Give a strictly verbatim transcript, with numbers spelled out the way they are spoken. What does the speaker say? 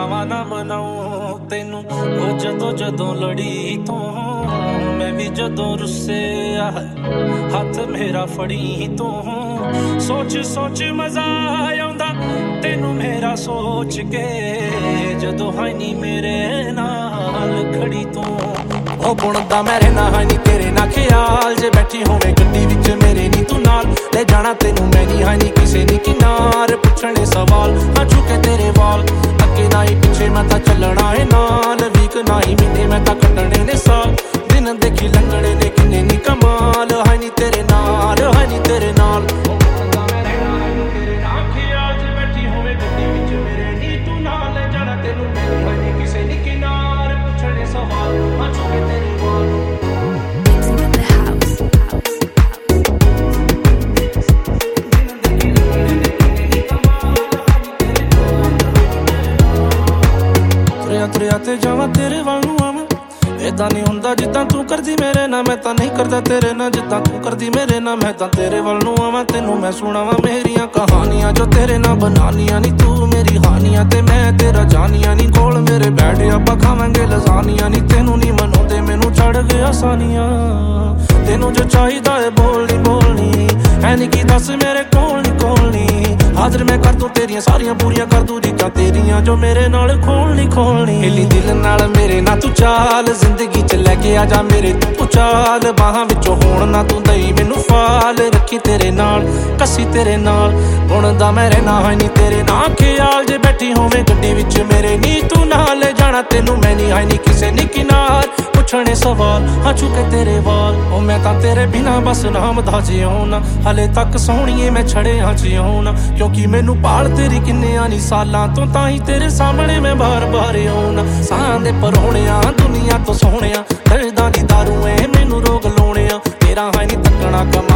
ਮਨਾਵਾਂ ਨਾ ਮਨਾਉ ਤੈਨੂੰ ਉਹ ਜਦੋਂ ਜਦੋਂ ਲੜੀ ਤੂੰ ਮੈਂ ਵੀ ਜਦੋਂ ਰੁੱਸਿਆ ਹੱਥ ਮੇਰਾ ਫੜੀ ਤੂੰ ਸੋਚ ਸੋਚ ਮਜ਼ਾ ਆਉਂਦਾ ਤੈਨੂੰ ਮੇਰਾ ਸੋਚ ਕੇ ਜਦੋਂ ਹੈ ਨੀ ਮੇਰੇ ਨਾਲ ਖੜੀ ਤੂੰ ਉਹ ਬੁਣਦਾ ਮੇਰੇ ਨਾ ਹੈ ਨੀ ਤੇਰੇ ਨਾ ਖਿਆਲ ਜੇ ਬੈਠੀ ਹੋਵੇਂ ਗੱਡੀ ਵਿੱਚ ਮੇਰੇ ਨੀ ਤੂੰ ਨਾਲ ਲੈ ਜਾਣਾ ਤੈਨੂੰ ਮੈਂ ਨੀ ਹੈ ਨੀ ਕਿਸੇ ਨੀ ਕਿਨਾਰ ਪੁੱਛਣੇ ਸਵਾਲ ਹਾਂ ਚੁੱਕੇ ਤੇਰੇ ਵਾਲ ਅੱਗੇ ਨਾ ਹੀ ਪਿੱਛੇ ਮੈਂ ਤਾਂ ਚੱਲਣਾ ਏ ਨਾਲ ਵੀਕ ਨਾ ਹੀ ਮਹੀਨੇ ਮੈਂ ਤਾਂ ਕੱਢਣੇ ਨੇ ਸਾਲ ਦਿਨ ਦੇਖੀ ਲੰਘਣੇ ਨੇ ਕਿੰਨੇ ਨੀ ਕਮਾਲ ਹੈ ਨੀ ਤੇਰੇ ਨਾਲ ਹੈ ਨੀ ਤੇਰੇ ਨਾਲ ਤੁਰਿਆ ਤੇ ਜਾਵਾਂ ਤੇਰੇ ਵੱਲ ਨੂੰ ਆਵਾਂ ਏਦਾਂ ਨੀ ਹੁੰਦਾ ਜਿੱਦਾਂ ਤੂੰ ਕਰਦੀ ਮੇਰੇ ਨਾਲ ਮੈਂ ਤਾਂ ਨਹੀਂ ਕਰਦਾ ਤੇਰੇ ਨਾਲ ਜਿੱਦਾਂ ਤੂੰ ਕਰਦੀ ਮੇਰੇ ਨਾਲ ਮੈਂ ਤਾਂ ਤੇਰੇ ਵੱਲ ਨੂੰ ਆਵਾਂ ਤੈਨੂੰ ਮੈਂ ਸੁਣਾਵਾਂ ਮੇਰੀਆਂ ਕਹਾਣੀਆਂ ਜੋ ਤੇਰੇ ਨਾਲ ਬਣਾਉਣੀਆਂ ਨੀ ਤੂੰ ਮੇਰੀ ਹਾਨੀਆਂ ਤੇ ਮੈਂ ਤੇਰਾ ਜਾਨੀਆਂ ਨੀ ਕੋਲ ਮੇਰੇ ਬੈਠ ਆਪਾਂ ਖਾਵਾਂਗੇ ਲਜ਼ਾਨੀਆਂ ਨੀ ਤੈਨੂੰ ਨੀ ਮਨਾਉਂਦੇ ਮੈਨੂੰ ਛੱਡ ਗਏ ਆਸਾਨੀਆਂ ਤੈਨੂੰ ਜੋ ਚਾਹੀਦਾ ਏ ਬੋਲਣੀ ਬੋਲਣੀ ਐ ਨੀ ਕੀ ਦੱਸ ਮੇਰੇ ਕੋਲ ਨੀ ਕੋਲ ਨੀ ਹਾਜ਼ਰ ਮੈਂ ਕਰ ਦੂੰ ਤੇਰੀਆਂ ਸਾਰੀਆਂ ਪੂਰੀਆਂ ਕਰ ਦੂੰ ਰੀਝਾਂ ਤੇਰੀਆਂ ਜੋ ਮੇਰੇ ਨਾਲ ਖੋਲਣੀ ਖੋਲਣੀ ਹਿੱਲੀ ਦਿਲ ਨਾਲ ਮੇਰੇ ਨਾਲ ਤੂੰ ਚਾਲ ਜ਼ਿੰਦਗੀ ਚ ਲੈ ਕੇ ਆ ਜਾ ਮੇਰੇ ਤੂੰ ਚਾਲ ਬਾਹਾਂ ਵਿੱਚੋਂ ਹੋਣ ਨਾ ਤੂੰ ਦਈ ਮੈਨੂੰ ਫਾਲ ਰੱਖੀ ਤੇਰੇ ਨਾਲ ਕੱਸੀ ਤੇਰੇ ਨਾਲ ਬੁਣਦਾ ਮੈਂ ਰਹਿਣਾ ਹੈ ਨੀ ਤੇਰੇ ਨਾਲ ਖਿਆਲ ਜੇ ਬੈਠੀ ਹੋਵੇਂ ਗੱਡੀ ਵਿੱਚ ਮੇਰੇ ਨੀ ਤੂੰ ਨਾਲ ਲੈ ਜਾਣਾ ਤੈਨੂੰ ਮੈਂ ਨੀ ਹੈ ਨੀ ਕਿਸੇ ਨੀ ਕਿਨਾਰ ਪੁੱਛਣੇ ਸਵਾਲ ਹਾਂ ਚੁੱਕੇ ਤੇਰੇ ਵਾਲ ਉਹ ਮੈਂ ਤਾਂ ਤੇਰੇ ਬਿਨਾ ਬਸ ਨਾਮ ਦਾ ਜਿਉਣਾ ਹਲੇ ਤੱਕ ਸੋਹਣੀਏ ਮੈਂ ਛੜਿਆਂ ਜਿਉਣਾ ਕਿਉਂਕਿ ਮੈਨੂੰ ਪਾਲ ਤੇਰੀ ਕਿੰਨਿਆਂ ਨੀ ਸਾਲਾਂ ਤੋਂ ਤਾਂ ਹੀ ਤੇਰੇ ਸਾਹਮਣੇ ਮੈਂ ਬਾਰ ਬਾਰ ਆਉਣਾ ਸਾਂ ਦੇ ਪਰੋਣਿਆਂ ਦੁਨੀਆ ਤੋਂ ਸੋਹਣਿਆ ਦਰਦਾਂ ਦੀ ਦਾਰੂ ਐ ਮੈਨੂੰ ਰੋਗ ਲਾਉਣਿਆ ਤੇਰਾ ਹੈ ਨੀ ਤੱਕਣਾ ਕਮਾ